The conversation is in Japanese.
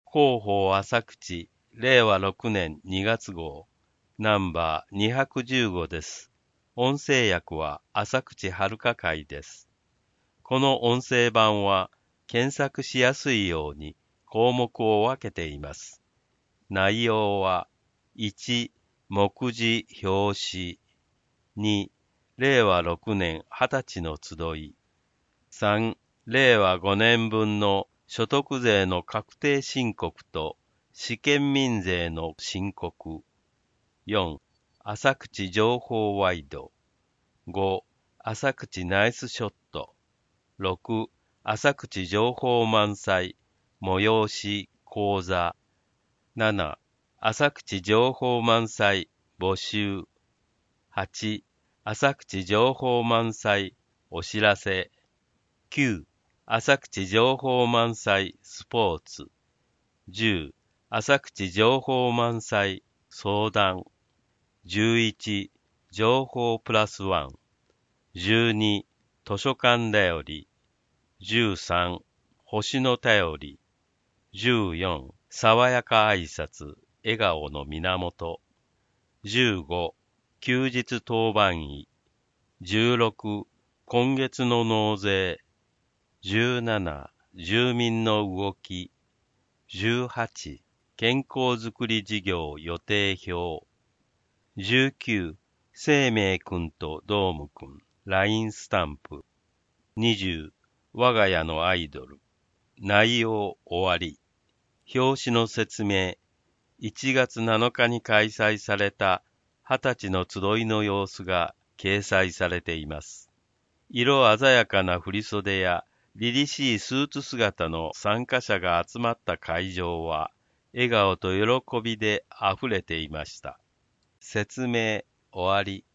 広報浅口、令和6年2月号、ナンバー215です。音声訳は浅口遥会です。この音声版は検索しやすいように項目を分けています。内容は、1、目次表紙、2、令和6年20歳の集い、3、令和5年分の所得税の確定申告と試験民税の申告、4、浅口情報ワイド、5、浅口ナイスショット、6、浅口情報満載、催し、講座、7、浅口情報満載、募集、8、浅口情報満載、お知らせ、9、浅口情報満載、スポーツ、10、浅口情報満載、相談、11、情報プラスワン、12、図書館だより、13、星の便り、14、爽やか挨拶、笑顔の源、15、休日当番医、16、今月の納税、17、住民の動き、18、健康づくり事業予定表、19、生命くんとドームくん、LINE スタンプ、20、我が家のアイドル、内容終わり、表紙の説明、1月7日に開催された20歳の集いの様子が掲載されています。色鮮やかな振袖や凛々しいスーツ姿の参加者が集まった会場は、笑顔と喜びであふれていました。説明終わり。